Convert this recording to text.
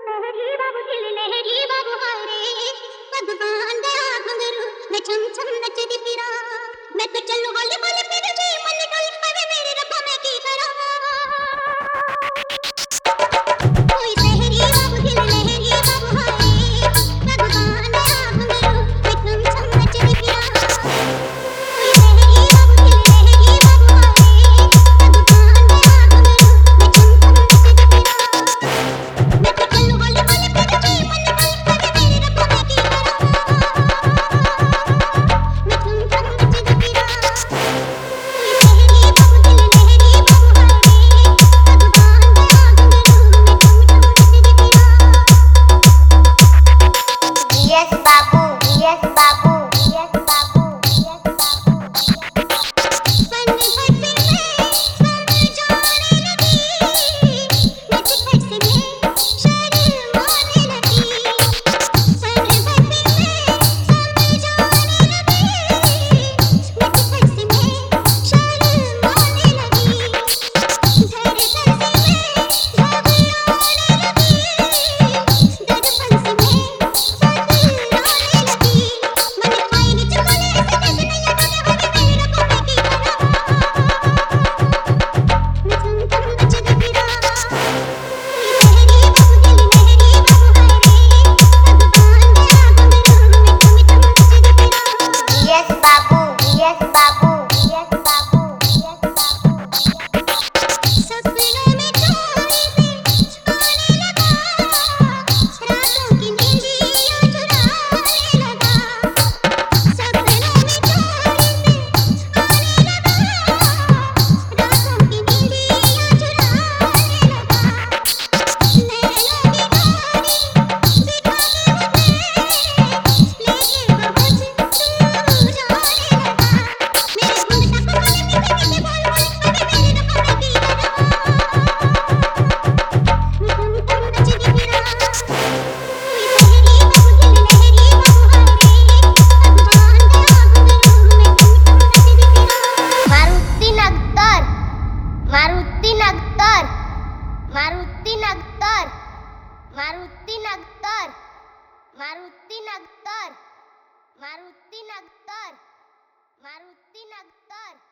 लहरी बाबू दिल लहरी बाबू हारे भगवान दया घुंघरू मैं छम छम नचदी फिरा मैं तो चलूं हौले हौले फिर भी मन डोल पवे मेरे रब्बा मैं की करा कोई लहरी बाबू दिल लहरी बाबू हारे भगवान दया घुंघरू मैं छम छम नचदी फिरा कोई लहरी बाबू दिल लहरी बाबू हारे भगवान दया घुंघरू मैं छम छम नचदी फिरा मैं तो चलूं हौले हौले फिर भी मन डोल पवे मेरे रब्बा मैं की करा मैं छम छम नचदी फिरा कोई लहरी बाबू दिल लहरी बाबू हारे भगवान दया घुंघरू मैं छम छम नचदी फिरा Yes, Babu. Yes, Babu. Yes, Babu. Yes, Babu. सन भर से मैं समझाने लगी नच खट से मैं शर्माने लगी सन भर से मैं समझाने लगी नच खट से मैं शर्माने लगी धड़कन से मैं घबराने लगी दर्पण से मैं सतराने लगी मन खाएगी चुगले ऐसे कैसे नैया डोले होवे मेरे रब्बा मैं की करा मैं छम छम नचदी फिरा कोई लहरी बाबू दिल लहरी बाबू हारे भगवान दया घुंघरू मैं छम छम नचदी फिरा Yes, Babu. Yes, Babu. Yes, Babu. Yes, Babu. सपनों में चोरी से आने लगा रातों की नींदियां चुराने लगा सपनों में चोरी से आने लगा रातों की नींदियां चुराने लगा नैनों की गाड़ी सिखा के मुझे लेके बहुत दूर जाने लगा मेरे घुंघटा को बोले मीठे मीठे बोल बोल अबे मेरे रब्बा मैं की करा मैं छम छम नचदी फिरा कोई लहरी बाबू दिल लहरी बाबू हारे भगवान दया घुंघरू मैं छम छम नचदी फिरा Maruti Nagtar. Maruti Nagtar. Maruti Nagtar. Maruti Nagtar. Maruti Nagtar. Maruti Nagtar. Maruti Nagtar.